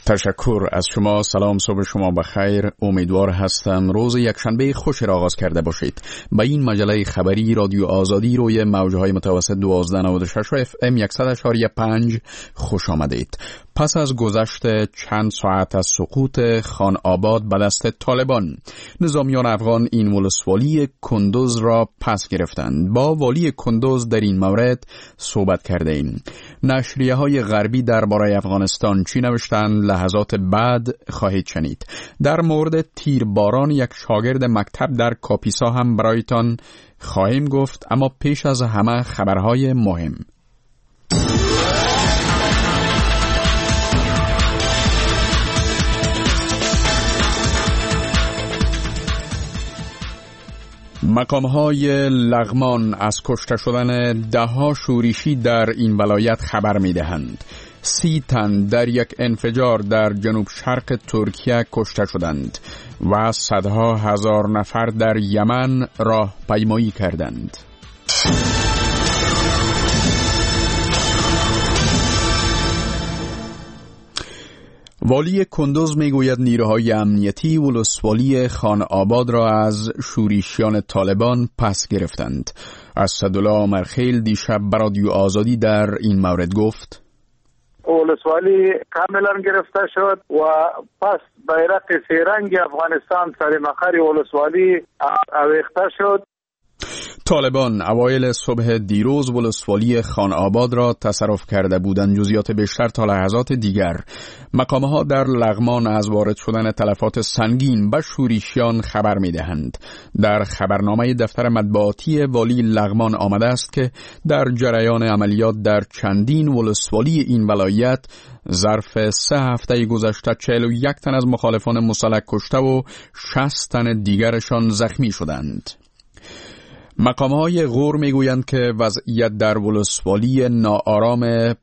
تشکر از شما. سلام، صبح شما بخیر. امیدوار هستم روز یکشنبه خوش را آغاز کرده باشید. به این مجله خبری رادیو آزادی روی موجهای متوسط 1296 و FM 100.5 خوش آمدید. پس از گذشت چند ساعت از سقوط خان آباد به دست طالبان، نظامیان افغان این ولسوالی کندوز را پس گرفتند. با والی کندوز در این مورد صحبت کرده ایم. نشریه های غربی درباره افغانستان چی نوشتند؟ لحظات بعد خواهید شنید. در مورد تیرباران یک شاگرد مکتب در کاپیسا هم برایتان خواهیم گفت، اما پیش از همه خبرهای مهم. مقام‌های لغمان از کشته شدن 10 شورشی در این ولایت خبر می‌دهند. 30 تن در یک انفجار در جنوب شرق ترکیه کشته شدند و صدها هزار نفر در یمن راهپیمایی کردند. والی کندوز میگوید نیروهای امنیتی ولسوالی خان آباد را از شورشیان طالبان پس گرفتند. اسدالله عمرخیل دیشب به رادیو آزادی در این مورد گفت: ولسوالی کاملا گرفته شد و پس بیرق سه‌رنگ افغانستان سر مقر ولسوالی آویخته شد. طالبان اوایل صبح دیروز ولسوالی خان آباد را تصرف کرده بودند. جزئیات بیشتر تا لحظات دیگر. مقام‌ها در لغمان از وارد شدن تلفات سنگین به شورشیان خبر می‌دهند. در خبرنامه دفتر مطبوعاتی والی لغمان آمده است که در جریان عملیات در چندین ولسوالی این ولایت ظرف 3 هفته گذشته 41 تن از مخالفان مسلح کشته و 60 تن دیگرشان زخمی شدند. مقام‌های غور میگویند که وضعیت در ولسوالی ناآرام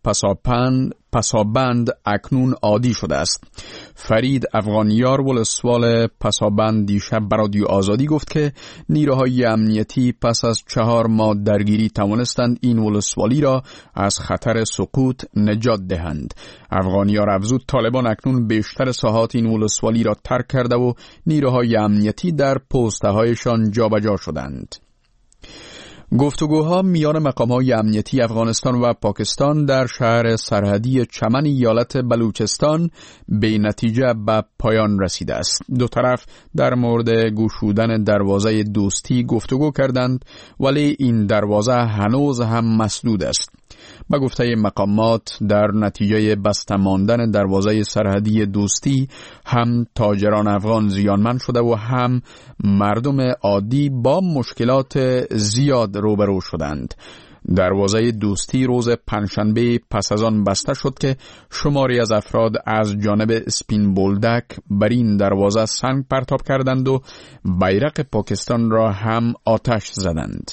پسابند اکنون عادی شده است. فرید افغانیار ولسوال پسابند دیشب به رادیو آزادی گفت که نیروهای امنیتی پس از 4 ماه درگیری توانستند این ولسوالی را از خطر سقوط نجات دهند. افغانیار افزود طالبان اکنون بیشتر ساحات این ولسوالی را ترک کرده و نیروهای امنیتی در پوسته‌هایشان جابجا شدند. گفتگوها میان مقام‌های امنیتی افغانستان و پاکستان در شهر سرحدی چمن ایالت بلوچستان به نتیجه به پایان رسیده است. دو طرف در مورد گشودن دروازه دوستی گفتگو کردند، ولی این دروازه هنوز هم مسدود است. به گفته مقامات در نتیجه بسته ماندن دروازه سرحدی دوستی هم تاجران افغان زیانمند شده و هم مردم عادی با مشکلات زیاد روبرو شدند. دروازه دوستی روز پنجشنبه پس از آن بسته شد که شماری از افراد از جانب سپین بولدک بر این دروازه سنگ پرتاب کردند و بیرق پاکستان را هم آتش زدند.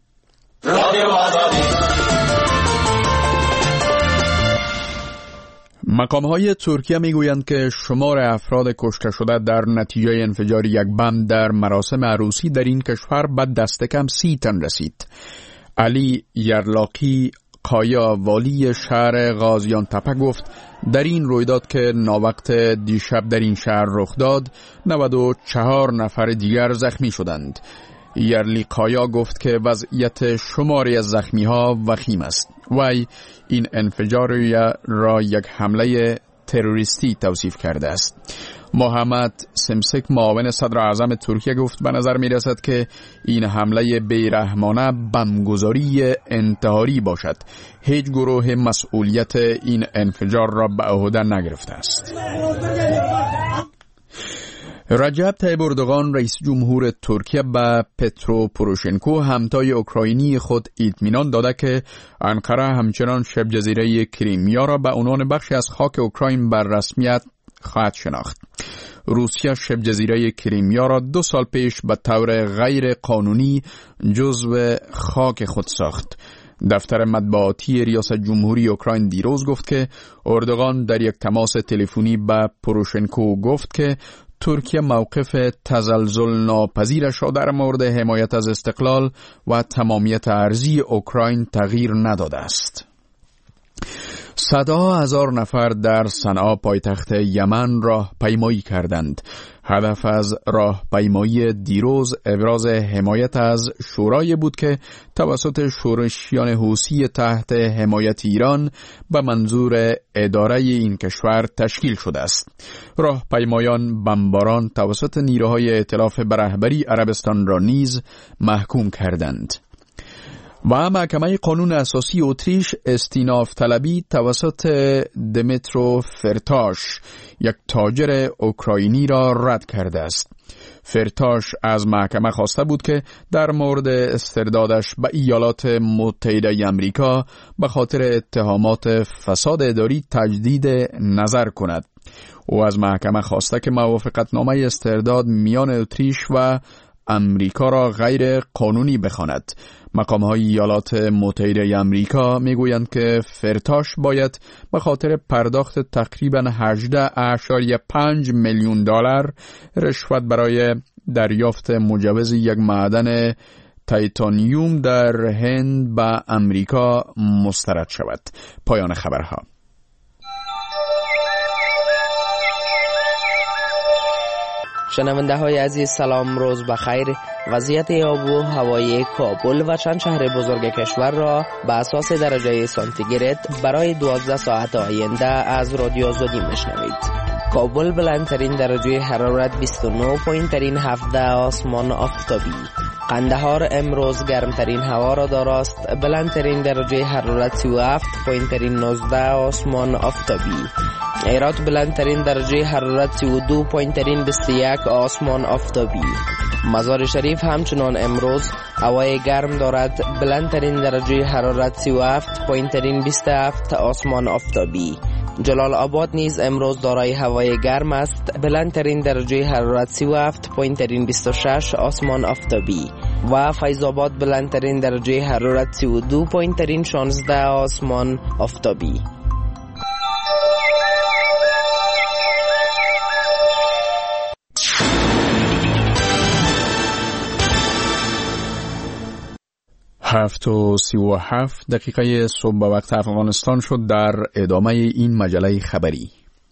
مقام‌های ترکیه میگویند که شمار افراد کشته شده در نتیجه انفجار یک بم در مراسم عروسی در این کشور به دست کم 30 تن رسید. علی یرلاقی قایا والی شهر غازیان تپه گفت در این رویداد که ناوقت دیشب در این شهر رخ داد 94 نفر دیگر زخمی شدند. یرلی قایا گفت که وضعیت شماری از زخمی ها وخیم است. وی این انفجار را یک حمله تروریستی توصیف کرده است. محمد سمسک معاون صدر اعظم ترکیه گفت به نظر می رسد که این حمله بیرحمانه بمبگذاری انتحاری باشد. هیچ گروه مسئولیت این انفجار را به عهده نگرفته است. رجب طیب اردوغان رئیس جمهور ترکیه به پترو پوروشنکو همتای اوکراینی خود اطمینان داده که انقره همچنان شبه جزیره کریمیا را به عنوان بخشی از خاک اوکراین بر رسمیت خواهد شناخت. روسیه شبه جزیره کریمیا را 2 سال پیش به طور غیر قانونی جزو خاک خود ساخت. دفتر مطبوعاتی ریاست جمهوری اوکراین دیروز گفت که اردوغان در یک تماس تلفنی به پوروشنکو گفت که ترکیه موقف تزلزل ناپذیرش را در مورد حمایت از استقلال و تمامیت ارضی اوکراین تغییر نداده است. صدها هزار نفر در صنعا پایتخت یمن راهپیمایی کردند. هدف از راهپیمایی دیروز ابراز حمایت از شورای بود که توسط شورشیان حوثی تحت حمایت ایران به منظور اداره این کشور تشکیل شده است. راهپیمایان بمباران توسط نیروهای ائتلاف به رهبری عربستان را نیز محکوم کردند. و محکمه قانون اساسی اتریش استیناف طلبی توسط دمیترو فرتاش، یک تاجر اوکراینی را رد کرده است. فرتاش از محکمه خواسته بود که در مورد استردادش به ایالات متحده آمریکا به خاطر اتهامات فساد اداری تجدید نظر کند. او از محکمه خواسته که موافقتنامه استرداد میان اتریش و امریکا را غیر قانونی بخواند. مقام‌های ایالات متحده آمریکا میگویند که فرتاش باید به خاطر پرداخت تقریباً 18.5 میلیون دلار رشوت برای دریافت مجوز یک معدن تیتانیوم در هند به امریکا مسترد شود. پایان خبرها. شنونده های عزیز سلام، روز بخیر. وضعیت آب و هوای کابل و چند شهر بزرگ کشور را به اساس درجه سانتیگراد برای 12 ساعت آینده از رادیو آزادی میشنوید. کابل بلندترین درجه حرارت 29.7 آسمان آفتابی. قندهار امروز گرمترین هوا را داراست، بلندترین درجه حرارت 37.19 آسمان آفتابی. هرات بلندترین درجه حرارت 32.21 آسمان آفتابی. مزار شریف همچنان امروز هوای گرم دارد، بلندترین درجه حرارت 37.27 آسمان آفتابی. جلال آباد نیز امروز دارای هوای گرم است، بلندترین درجه حرارت 37.26 آسمان آفتابی. و فیض آباد بلندترین درجه حرارت 32.16 آسمان آفتابی. هفت و 37 دقیقه صبح به وقت افغانستان شد. در ادامه این مجله خبری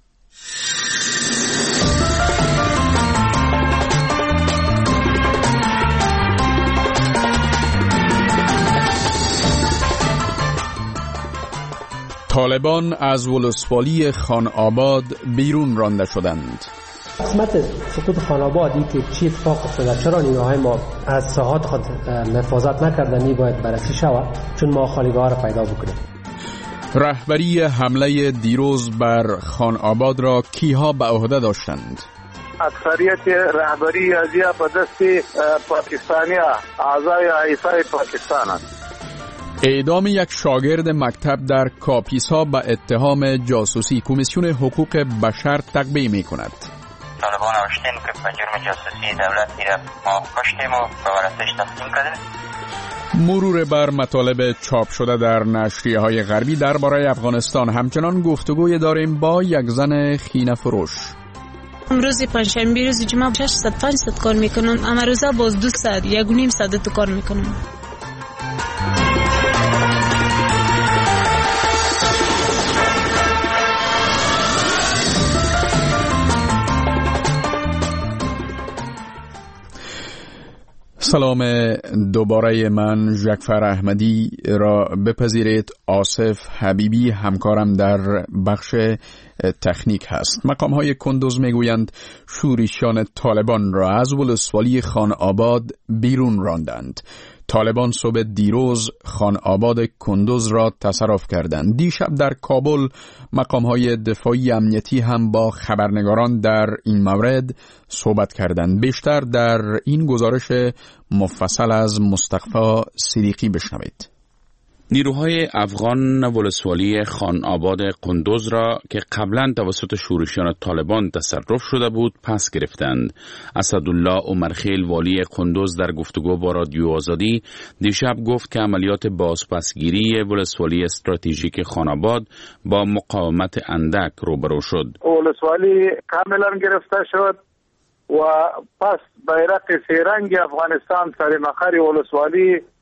طالبان از ولسوالی خان آباد بیرون رانده شدند. قسمت سقوط خان آبادی که چی اتفاق افتاده، چرا نیروهای ما از ساحات خود حفاظت نکردن، باید بررسی شود چون ما خالیگاه را پیدا بکنیم. رهبری حمله دیروز بر خان آباد را کیها به عهده داشتند؟ اکثریت رهبری ازیا به دست پاکستانی اعضای ایسای پاکستان است. اعدام یک شاگرد مکتب در کاپیسا به اتهام جاسوسی. کمیسیون حقوق بشر تقبیه می کند. طالبان نوشتین که به جرم جاسوسی دولتی را ما کشتیم و به ورثش تقسیم کردیم. مرور بر مطالب چاپ شده در نشریه‌های غربی درباره افغانستان. همچنان گفتگوی داریم با یک زن خینه فروش. روز پنجشنبه روز جمعه 600 کار میکنن، اما روزا باز 2 ساعت 1.5 ساعت کار میکنن. سلام دوباره، من ژکفر احمدی را بپذیرید. آصف حبیبی همکارم در بخش تکنیک هست. مقام‌های کندوز میگویند شورشیان طالبان را از ولسوالی خان آباد بیرون راندند. طالبان صبح دیروز خان آباد کندوز را تصرف کردند. دیشب در کابل مقام‌های دفاعی امنیتی هم با خبرنگاران در این مورد صحبت کردند. بیشتر در این گزارش مفصل از مصطفی صدیقی بشنوید. نیروهای افغان ولسوالی خان آباد کندوز را که قبلا توسط شورشیان طالبان تصرف شده بود پس گرفتند. اسدالله عمرخیل والی کندوز در گفتگو با رادیو آزادی دیشب گفت که عملیات بازپسگیری ولسوالی استراتژیک خان آباد با مقاومت اندک روبرو شد. ولسوالی کاملا گرفته شد و پس بیرق سه رنگ افغانستان سر مقر ولسوالی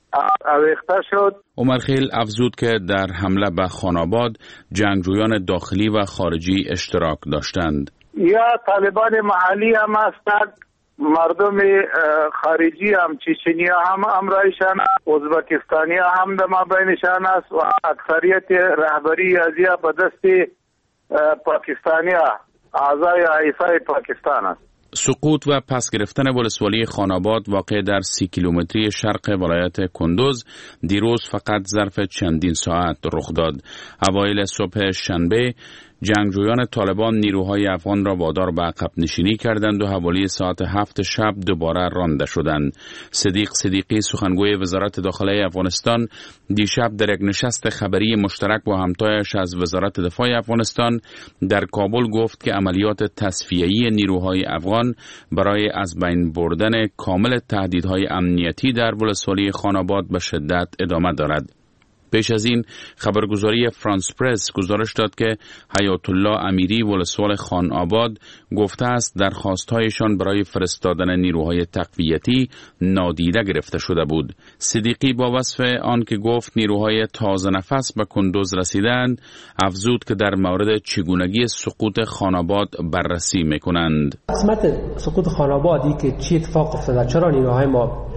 اویخته شد. عمرخیل افزود که در حمله به خان‌آباد جنگجویان داخلی و خارجی اشتراک داشتند. یا طالبان محلی هم هستند، مردم خارجی هم، چچنی هم همراهشان، ازبکستانی هم در مابینشان است و اکثریت رهبری ازیا به دست پاکستانی اعضای ایفای پاکستان است. سقوط و پس گرفتن ولسوالی خان‌آباد واقع در 30 کیلومتری شرق ولایت کندوز دیروز فقط ظرف چندین ساعت رخ داد. اوایل صبح شنبه جنگجویان طالبان نیروهای افغان را وادار به عقب نشینی کردند و حوالی ساعت 7 شب دوباره رانده شدند. صدیق صدیقی سخنگوی وزارت داخلی افغانستان دیشب در یک نشست خبری مشترک با همتایش از وزارت دفاع افغانستان در کابل گفت که عملیات تصفیه‌ای نیروهای افغان برای از بین بردن کامل تهدیدهای امنیتی در ولسوالی خان‌آباد به شدت ادامه دارد. پیش از این خبرگزاری فرانس پرس گزارش داد که حیات الله امیری ولسوال خان‌آباد گفته است درخواست‌هایشان برای فرستادن نیروهای تقویتی نادیده گرفته شده بود. صدیقی با وصف آن که گفت نیروهای تازه نفس به کندوز رسیدند افزود که در مورد چگونگی سقوط خان‌آباد بررسی می‌کنند. قسمت سقوط خان‌آبادی که چی اتفاق افتاده، چرا نیروهای ما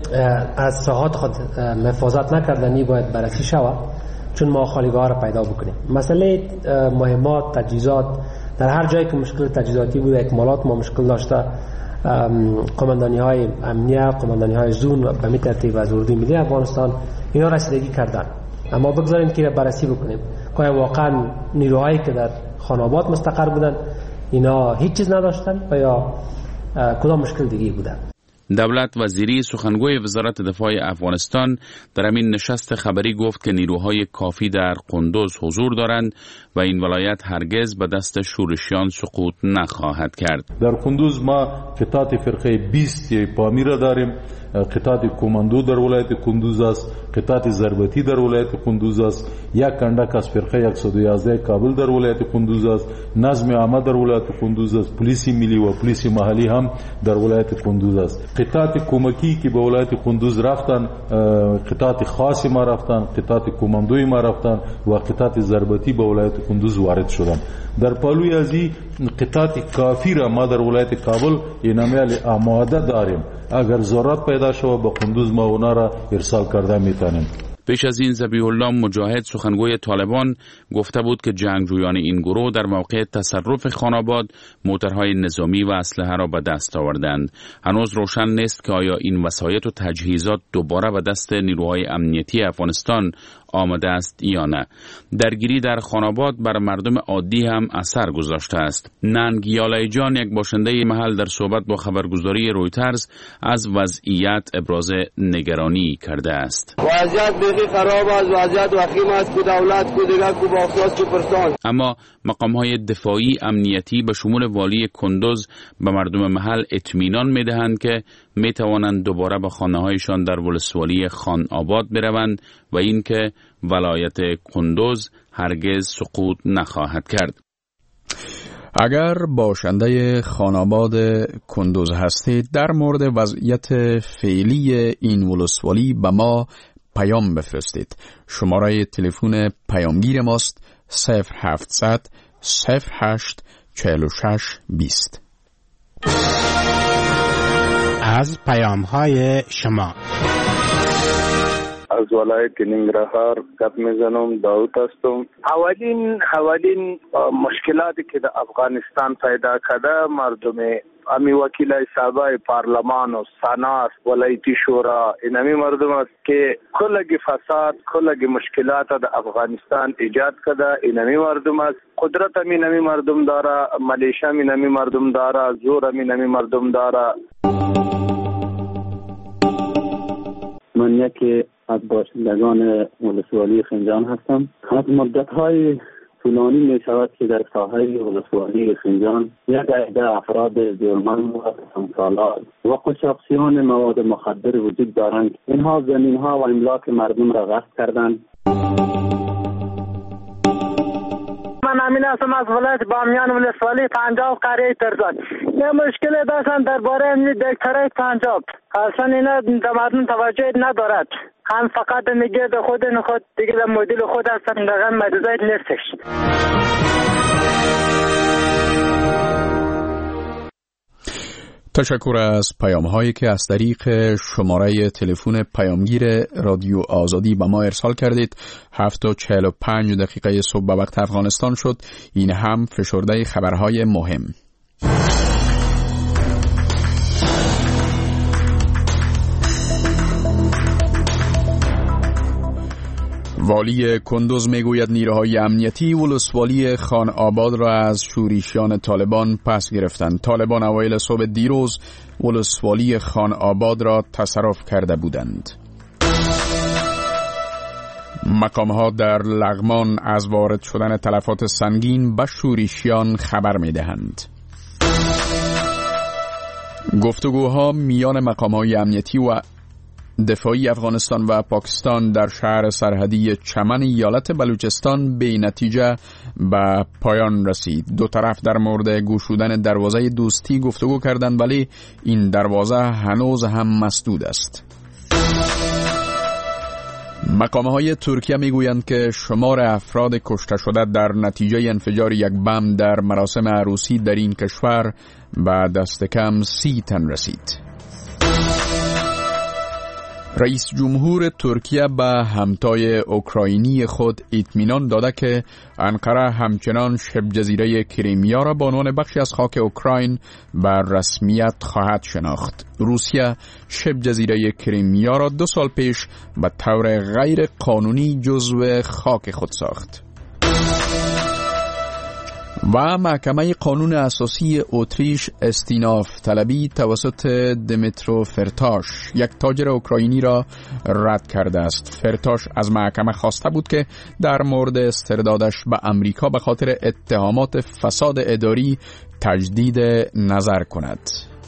از ساحات خود محافظت نکردنی باید بررسی شود، چون ما خالیگاه را پیدا بکنیم. مسئله مهمات، تجهیزات، در هر جایی که مشکل تجهیزاتی بوده، اکمالات ما مشکل داشته، قماندانی های امنیه، قماندانی های زون به می ترتیب از اردوی ملی افغانستان اینا رسیدگی کردن. اما بگذاریم که بررسی بکنیم که واقعا نیروهایی که در خان‌آباد مستقر بودن اینا هیچ چیز نداشتن و یا کدام مشکل دیگه بودن. دولت وزیری سخنگوی وزارت دفاع افغانستان در همین نشست خبری گفت که نیروهای کافی در کندوز حضور دارند و این ولایت هرگز به دست شورشیان سقوط نخواهد کرد. در کندوز ما قطعات فرقه 20 پامی را داریم، قطعات کماندو در ولایت کندوز است، قطعات ضربتی در ولایت کندوز است، یک کندک از فرقه 111 کابل در ولایت کندوز است، نظم عامه در ولایت کندوز است، پلیس ملی و پلیس محلی هم در ولایت کندوز است. قطعات کمکی که به ولایت کندوز رفتن، قطعات خاص ما رفتن، قطعات کماندوی ما رفتن و قطعات ضربتی به ولایت کندوز وارد شدن. در پالوی ازی قطعات کافی را ما در ولایت کابل اینمیال آماده داریم، اگر ضرورت پیدا شود به کندوز ما اونا را ارسال کرده میتونیم. پیش از این ذبیح الله مجاهد سخنگوی طالبان گفته بود که جنگجویان این گروه در موقع تصرف خان‌آباد موترهای نظامی و اسلحه را به دست آوردند. هنوز روشن نیست که آیا این وسایط و تجهیزات دوباره به دست نیروهای امنیتی افغانستان آمده است یا نه. درگیری در خان‌آباد بر مردم عادی هم اثر گذاشته است. ننگ یالای جان، یک باشنده محل، در صحبت با خبرگزاری رویترز از وضعیت ابراز نگرانی کرده است. وضعیت بخی خراب است، وضعیت وخیم است که دولت کو دیگر کو با افسوس پرسان. اما مقام‌های دفاعی امنیتی به شمول والی کندوز به مردم محل اطمینان می‌دهند که می‌توانند دوباره به خانه‌هایشان در ولسوالی خان‌آباد بروند و اینکه ولایت کندوز هرگز سقوط نخواهد کرد. اگر باشنده خان‌آباد کندوز هستید، در مورد وضعیت فعلی این ولسوالی به ما پیام بفرستید. شماره تلفن پیامگیر ماست 0700 08 46 20. از پیام‌های شما از ولایت ننگرهار گپ میزنم. داوود هستم. اولین مشکلاتی که در افغانستان پیدا کرده مردم امی وکیل صاحبای پارلمان و سنا ولایتی شورا اینمی مردم است که کلگی فساد کلگی مشکلات در افغانستان ایجاد کرده. اینمی مردم است، قدرت اینمی مردم داره، ملیشه اینمی مردم داره، زور اینمی مردم داره. من یکی از باشندگان ولسوالی خنجان هستم. از مدت‌های طولانی می شود که در ساحه ولسوالی خنجان یک عده افراد جرمند و سالار و قاچاقچیان مواد مخدر وجود دارند. اینها زمین‌ها و املاک مردم را غصب کردند. من امین هستم از ولایت بامیان ولسوالی پنجاب قریه ترزان. یه مشکل داشتن درباره دکترای پنجاب. اصلا اینا مردم توجه ندارد. هم فقط میگه به خود نخواد دیگه به مدل خود هستن دقیقا مدوزایت نیستش. تشکر از پیام هایی که از طریق شماره تلفن پیامگیر رادیو آزادی به ما ارسال کردید. 7:45 صبح به وقت افغانستان شد. این هم فشرده خبرهای مهم. والی کندوز میگوید نیروهای امنیتی ولسوالی خان آباد را از شورشیان طالبان پس گرفتند. طالبان اوایل صبح دیروز ولسوالی خان آباد را تصرف کرده بودند. مقام‌ها در لغمان از وارد شدن تلفات سنگین به شورشیان خبر می‌دهند. گفتگوها میان مقام‌های امنیتی و دفاعی افغانستان و پاکستان در شهر سرحدی چمن ایالت بلوچستان به نتیجه به پایان رسید. دو طرف در مورد گشودن دروازه دوستی گفتگو کردند، ولی این دروازه هنوز هم مسدود است. مقام‌های ترکیه میگویند که شمار افراد کشته شده در نتیجه انفجار یک بم در مراسم عروسی در این کشور به دست کم 30 تن رسید. رئیس جمهور ترکیه به همتای اوکراینی خود اطمینان داده که انقره همچنان شبه جزیره کریمیا را به عنوان بخشی از خاک اوکراین بر رسمیت خواهد شناخت. روسیه شبه جزیره کریمیا را 2 سال پیش به طور غیر قانونی جزو خاک خود ساخت. و محکمه قانون اساسی اتریش استیناف طلبی توسط دمیترو فرتاش، یک تاجر اوکراینی، را رد کرده است. فرتاش از محکمه خواسته بود که در مورد استردادش به امریکا به خاطر اتهامات فساد اداری تجدید نظر کند.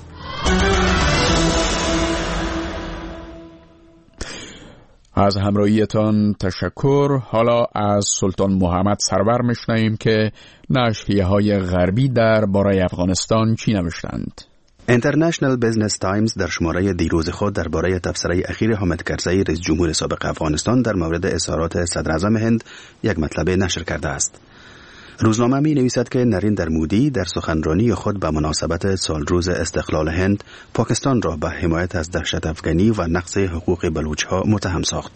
از همراهیتان تشکر. حالا از سلطان محمد سرور میشنویم که نشریه‌های غربی درباره افغانستان چی نوشتند. اینترنشنال بزنس تایمز در شماره دیروز خود درباره تبصره اخیر حامد کرزی رئیس جمهور سابق افغانستان در مورد اظهارات صدر اعظم هند یک مطلب نشر کرده است. روزنامه می نویسد که نریندر مودی در سخنرانی خود به مناسبت سالروز استقلال هند پاکستان را به حمایت از دهشت افغانی و نقض حقوق بلوچ‌ها متهم ساخت.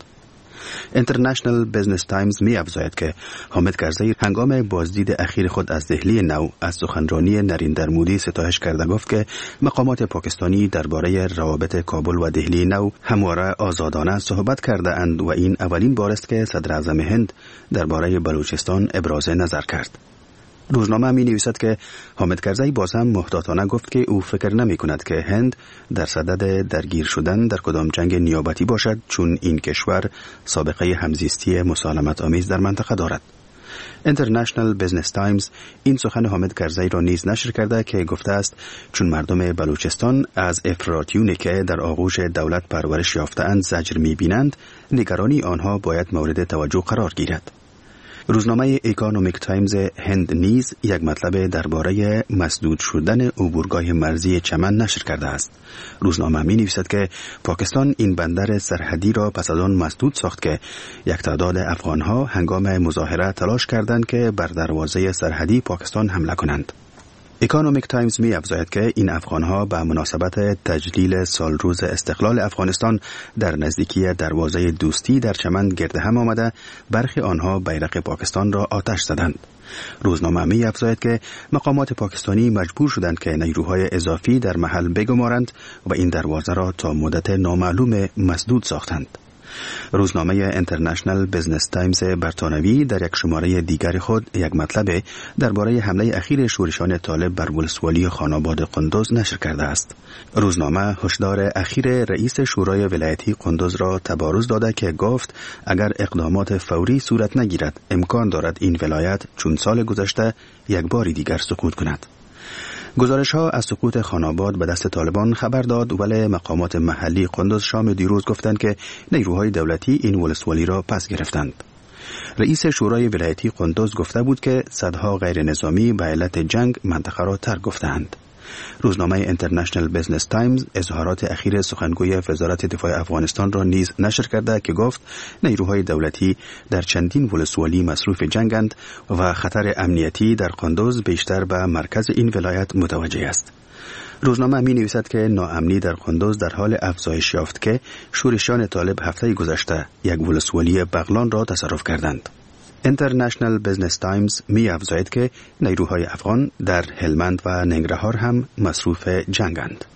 اینترنشنال بزنس تایمز می افزاید که حامد کرزی هنگام بازدید اخیر خود از دهلی نو از سخنرانی نریندر مودی ستایش کرده گفت که مقامات پاکستانی درباره روابط کابل و دهلی نو همواره آزادانه صحبت کرده اند و این اولین بار است که صدر اعظم هند درباره بلوچستان ابراز نظر کرد. روزنامه می نویسد که حامد کرزی باز هم محتاطانه گفت که او فکر نمی کند که هند در صدد درگیر شدن در کدام جنگ نیابتی باشد، چون این کشور سابقه همزیستی مسالمت آمیز در منطقه دارد. اینترنشنال بزنس تایمز این سخن حامد کرزی را نیز نشر کرده که گفته است چون مردم بلوچستان از افراطیونی که در آغوش دولت پرورش یافته‌اند زجر می بینند، نگرانی آنها باید مورد توجه قرار گیرد. روزنامه اکونومیک تایمز هند نیز یک مطلب درباره مسدود شدن عبورگاه مرزی چمن نشر کرده است. روزنامه می نویسد که پاکستان این بندر سرحدی را پس از آن مسدود ساخت که یک تعداد افغانها هنگام مظاهره تلاش کردند که بر دروازه سرحدی پاکستان حمله کنند. اکونومیک تایمز می افزاید که این افغانها به مناسبت تجلیل سالروز استقلال افغانستان در نزدیکی دروازه دوستی در چمن گرد هم آمده، برخی آنها بیرق پاکستان را آتش زدند. روزنامه می افزاید که مقامات پاکستانی مجبور شدند که نیروهای اضافی در محل بگمارند و این دروازه را تا مدت نامعلوم مسدود ساختند. روزنامه اینترنشنال بزنس تایمز برتانوی در یک شماره دیگر خود یک مطلب درباره حمله اخیر شورشیان طالب بر ولسوالی خان آباد قندوز نشر کرده است. روزنامه هشدار اخیر رئیس شورای ولایتی قندوز را تبارز داده که گفت اگر اقدامات فوری صورت نگیرد امکان دارد این ولایت چون سال گذشته یک بار دیگر سقوط کند. گزارش‌ها از سقوط خان آباد به دست طالبان خبر داد، ولی مقامات محلی قندوز شام دیروز گفتند که نیروهای دولتی این ولسوالی را پس گرفتند. رئیس شورای ولایتی قندوز گفته بود که صدها غیر نظامی به علت جنگ منطقه را ترک گفتند. روزنامه اینترنشنال بزنس تایمز اظهارات اخیر سخنگوی وزارت دفاع افغانستان را نیز نشر کرده که گفت نیروهای دولتی در چندین ولسوالی مصروف جنگند و خطر امنیتی در قندوز بیشتر به مرکز این ولایت متوجه است. روزنامه می نویسد که ناامنی در قندوز در حال افزایش یافت که شورشیان طالب هفته گذشته یک ولسوالی بغلان را تصرف کردند. اینترنشنال بزنس تایمز می افزاید که نیروهای افغان در هلمند و ننگرهار هم مصروف جنگند.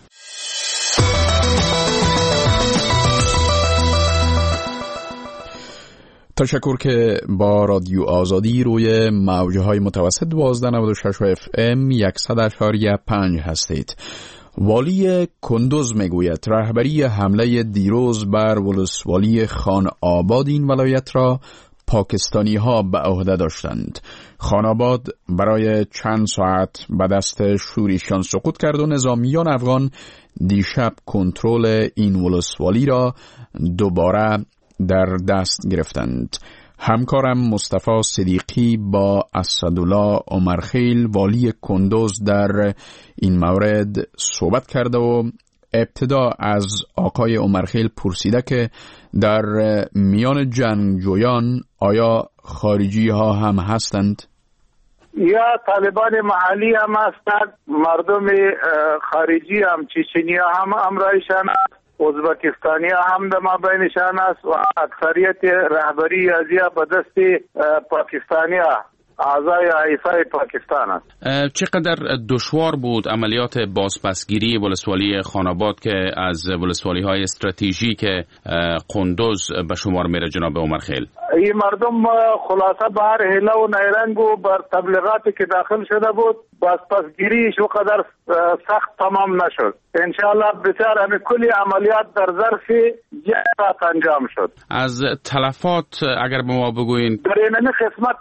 تشکر که با رادیو آزادی روی موجهای متوسط 1296 FM 100.5 هستید. والی کندوز میگوید رهبری حمله دیروز بر ولسوالی خان آباد این ولایت را پاکستانی ها به عهده داشتند. خان آباد برای چند ساعت به دست شورشیان سقوط کرد و نظامیان افغان دیشب کنترل این ولسوالی را دوباره در دست گرفتند. همکارم مصطفی صدیقی با اسدالله عمرخیل والی کندوز در این مورد صحبت کرده و ابتدا از آقای عمرخیل پرسیده که در میان جنگجویان آیا خارجی ها هم هستند؟ یا طالبان محلی هم هستند، مردم خارجی هم، چچنی هم همراهشان است، ازبکستانی هم در مابینشان است و اکثریت رهبری ازیا به دست پاکستانی اعضای ایسای پاکستان است. چقدر دشوار بود عملیات بازپسگیری ولسوالی خان آباد که از ولسوالی های استراتژیک قندوز به شمار میره جناب عمرخیل؟ این مردم خلاصه به هر حیله و نیرنگ و بر تبلیغاتی که داخل شده بود بازپسگیریش وقدر سخت تمام نشد. انشاءالله بسیار همه کلی عملیات در ظرف یک ساعت انجام شد. از تلفات اگر به ما بگوین؟ در این قسمت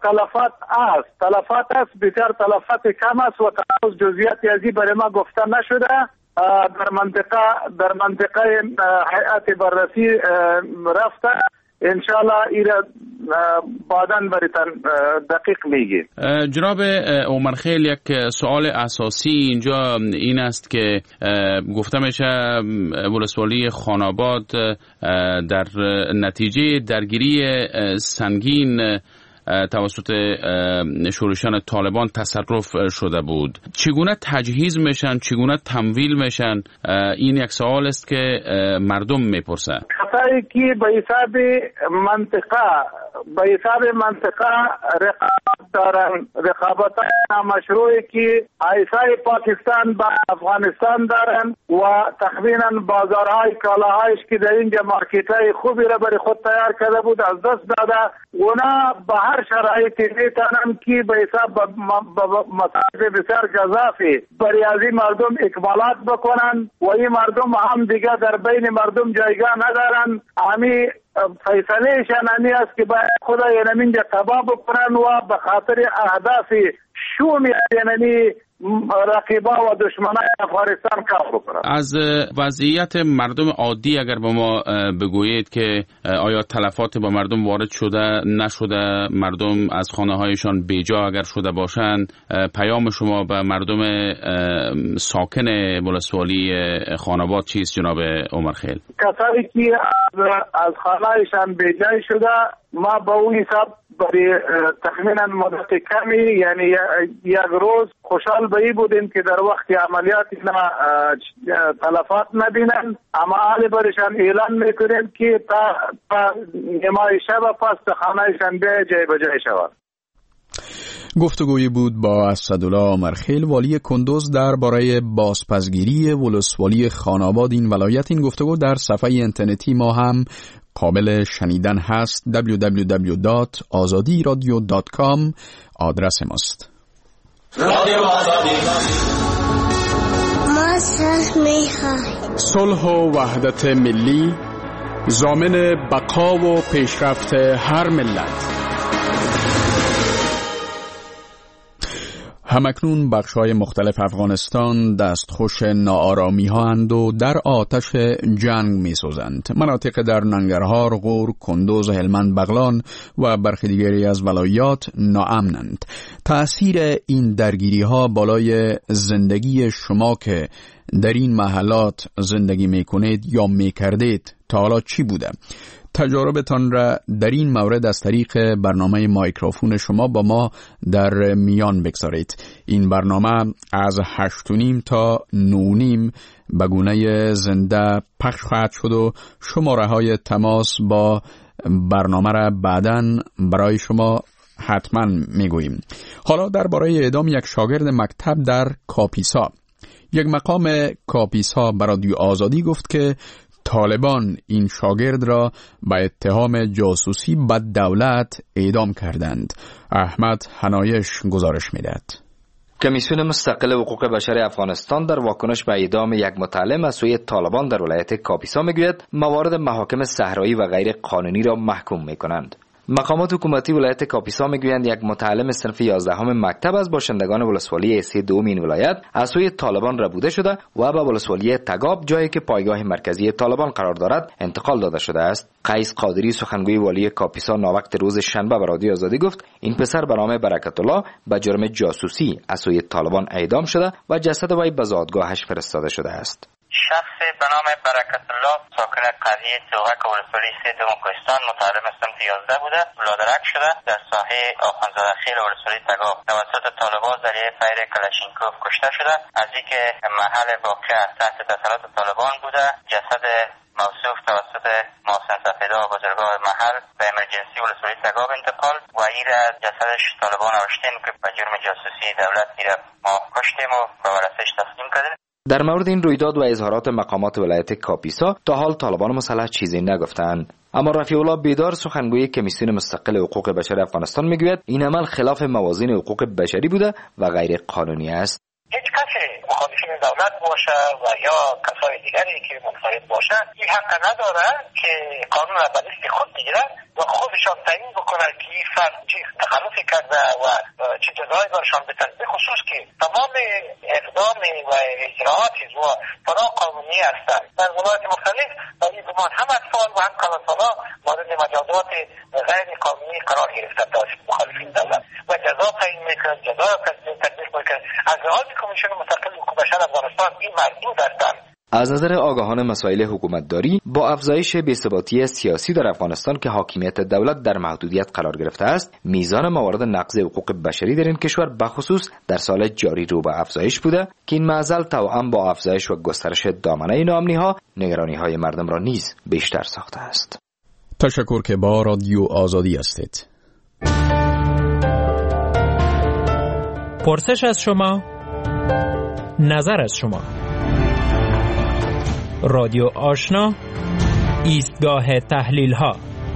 تلفات است بسیار تلفات کم است و تنوز جزئیاتی ازی برای ما گفته نشده. در منطقه هیئت بررسی رفته، انشاءالله ایره بعداً بریتن دقیق میگی. جناب عمرخیل، یک سوال اساسی اینجا این است که گفته میشه ولسوالی خان آباد در نتیجه درگیری سنگین توسط شورشیان طالبان تصرف شده بود. چگونه تجهیز میشن، چگونه تمویل میشن؟ این یک سوال است که مردم میپرسن. خطایی که به حساب منطقه رقابت دارن، رقابت مشروعی که ایسای پاکستان با افغانستان دارن و تقریبا بازارهای کالاهایش که در اینجا مارکتای خوبی را برای خود تیار کرده بود از دست داده. اونا به هر شرایطی میتونن که به حساب مصارف بسیار گزافی برای از این مردم اکمالات بکنن و این مردم هم دیگه در بین مردم جایگاه ندارن. همی فیصله شنانی است که باید خدا یعنی اینجا تباه بکنن و به خاطر اهداف شوم یعنی رقیبا و دشمنان افغانستان کار بکنن. از وضعیت مردم عادی اگر به ما بگویید که آیا تلفات با مردم وارد شده نشده، مردم از خانه هایشان بیجا اگر شده باشند، پیام شما به مردم ساکن ولسوالی خان آباد چیست جناب عمرخیل؟ کسایی که از خانه هایشان بیجا شده، ما با اون حساب برای تخمینا مدت کمی یعنی یک روز خوشحال به بودیم که در وقت عملیات اینا تلفات نبینن، اما حال برشان اعلان میکنیم که تا نیمای شب پس خانهشان به جای بجای شود. گفتگویی بود با اسدالله عمرخیل والی کندوز درباره بازپسگیری ولسوالی خان آباد این ولایت. این گفتگو در صفحه اینترنتی ما هم قابل شنیدن هست. www.azadiradio.com آدرس ماست. ما صلح و وحدت ملی ضامن بقا و پیشرفت هر ملت. همکنون بخش‌های مختلف افغانستان دستخوش ناآرامی ها اند و در آتش جنگ می سوزند. مناطق در ننگرهار، غور، کندوز، هلمند، بغلان و برخی دیگری از ولایات ناامنند. تأثیر این درگیری ها بالای زندگی شما که در این محلات زندگی می کنید یا می کردید تا حالا چی بوده؟ تجاربتان را در این مورد از طریق برنامه مایکروفون شما با ما در میان بگذارید. این برنامه از 8:30 تا 9:30 به گونه زنده پخش خواهد شد و شماره های تماس با برنامه را بعداً برای شما حتما میگوییم. حالا درباره اعدام یک شاگرد مکتب در کاپیسا. یک مقام کاپیسا به رادیو آزادی گفت که طالبان این شاگرد را به اتهام جاسوسی به دولت اعدام کردند. احمد حنایش گزارش می‌دهد. کمیسیون مستقل حقوق بشر افغانستان در واکنش به اعدام یک متعلم از سوی طالبان در ولایت کاپیسا میگوید موارد محاکم صحرایی و غیر قانونی را محکوم میکنند. مقامات حکومتی ولایت کاپیسا میگویند یک متعلم صنف 11 مکتب از باشندگان ولسوالی 32 این ولایت از سوی طالبان ربوده شده و به ولسوالی تگاب، جایی که پایگاه مرکزی طالبان قرار دارد، انتقال داده شده است. قیس قادری سخنگوی والی کاپیسا ناوقت روز شنبه به رادیو آزادی گفت این پسر به نام برکت الله به جرم جاسوسی از سوی طالبان اعدام شده و جسد وی به زادگاهش فرستاده شده است. شخص به نام برکت الله ساکن قریه سوهک ولسوالی 32 کوهستان متعلم صنف 11 بوده. ولادرک شده در ساحه آخوندزاده خیل ولسوالی تگاب توسط طالبان ذریعه فیر کلاشینکوف کشته شده. از اینکه محل واقع تحت تسلط طالبان بوده، جسد موصوف توسط محسن سفیدا بزرگوار محل به امرجنسی ولسوالی تگاب انتقال و این جسدش طالبان آورشتیم که به جرم جاسوسی دولت ما کشتیم و به ورثه‌اش تسلیم کردیم. در مورد این رویداد و اظهارات مقامات ولایت کاپیسا تا حال طالبان مسلح چیزی نگفتند. اما رفیع الله بیدار سخنگوی کمیسیون مستقل حقوق بشر افغانستان میگوید این عمل خلاف موازین حقوق بشری بوده و غیر قانونی است. هیچ کسی مخالفین دولت باشه و یا کسای دیگری که منفرد باشن این حق نداره که قانون را به دست خود بگیره و خودشان تعیین بکنه که این فرد چه تخلفی کرده و چه جزایی برشان بدن، به خصوص که تمام اقدام و اجراعات و فرا قانونی هستند. در ولایات مختلف برای گمان هم اطفال و هم کلانسالا مورد مجازات غیر قانونی قرار گرفته توسط مخالفین دولت و جزا تعیین میکنه، جزا را تطبیق میکنه. از لحاظ کمیسیون مستقل حقوق بشر افغانستان این مردود هستند. از نظر آگاهان مسائل حکومتداری، با افزایش بی‌ثباتی سیاسی در افغانستان که حاکمیت دولت در محدودیت قرار گرفته است، میزان موارد نقض حقوق بشری در این کشور بخصوص در سال جاری رو به افزایش بوده که این معضل توأم با افزایش و گسترش دامنه ناامنی‌ها نگرانی‌های مردم را نیز بیشتر ساخته است. تشکر که با رادیو آزادی هستید. پرسش از شما، نظر از شما. رادیو آشنا، ایستگاه تحلیل ها.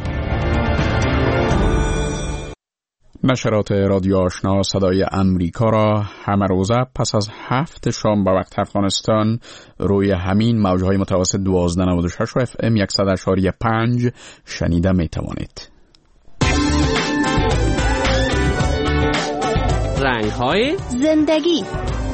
نشرات رادیو آشنا صدای امریکا را همه روزه پس از 7 شام به وقت افغانستان روی همین موجهای متوسط 1296 و FM 100.5 شنیده می توانید. رنگ های زندگی.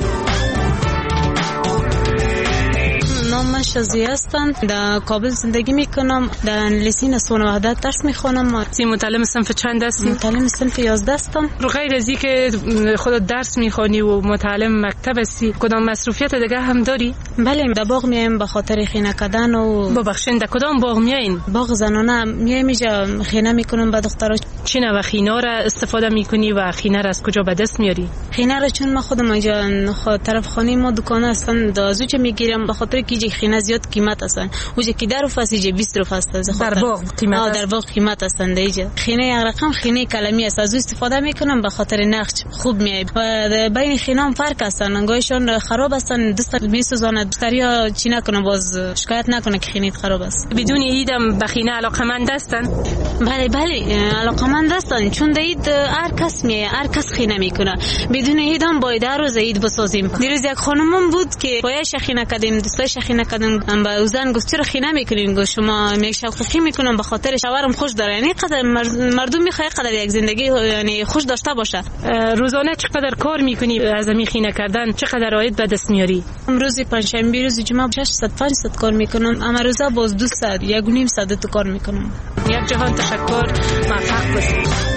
نام من شازیه هستم، در کابل زندگی میکنم، در انگلیسی نصف وحدت درس میخونم. متعلم صنف چند هستی؟ متعلم صنف 11 هستم. رو غیر از اینکه خودت درس میخونی و متعلم مکتب هستی، کدام مصروفیت دیگه هم داری؟ بله، در باغ میایم به خاطر خینه کردن و ببخشید در کدام باغ میاین؟ باغ زنانه میایم، اینجا خینه میکنم به دخترها. چی نوع خینه را استفاده میکنی و خینه را از کجا به دست میاری؟ خینه را چون ما خودم اینجا طرف خانه ما دکان هستن، دازوچه میگیرم به خاطر که خینه زیاد قیمت هستن. اوجه که در فاسی 20 روپیه است. در باغ قیمت در باغ قیمت هستن دیگه. خینه یک رقم خینه کلمی است، از استفاده میکنم به خاطر نقش خوب میاد و بین خینه هم فرق هستن، انگایشون خراب هستن، دست میسوزانه، دستریا چی نکنه باز شکایت نکنه که خینه خراب است. بدون ایدم به خینه علاقمند هستن؟ بله علاقمند هستن، چون دید هر کس میه، هر کس خینه میکنه. بدون ایدم باید روز عید بسازیم. دیروز یک خانمم بود که پایش خینه کردیم، دستش خینه خینه کردم. به زن گفت چرا خینه میکنین؟ گفت شما یک شوخی میکنم به خاطر شوهرم خوش داره. یعنی قدر مردم میخواد قدر یک زندگی یعنی خوش داشته باشه. روزانه چقدر کار میکنی از همین خینه کردن؟ چقدر عاید به دست میاری؟ روزی پنجشنبه روز جمعه 600 500 کار میکنم. اما روزا باز 200 1.5 ساعت کار میکنم. یک جهان تشکر، موفق باشید.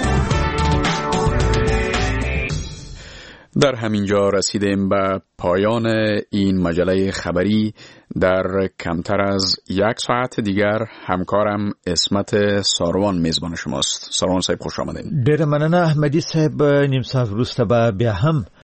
در همینجا رسیدیم به پایان این مجله خبری. در کمتر از یک ساعت دیگر همکارم اسمت ساروان میزبان شماست. ساروان صاحب خوش آمدین. ډیر مننه احمدی صاحب. نیم ساعت وروسته به بیا هم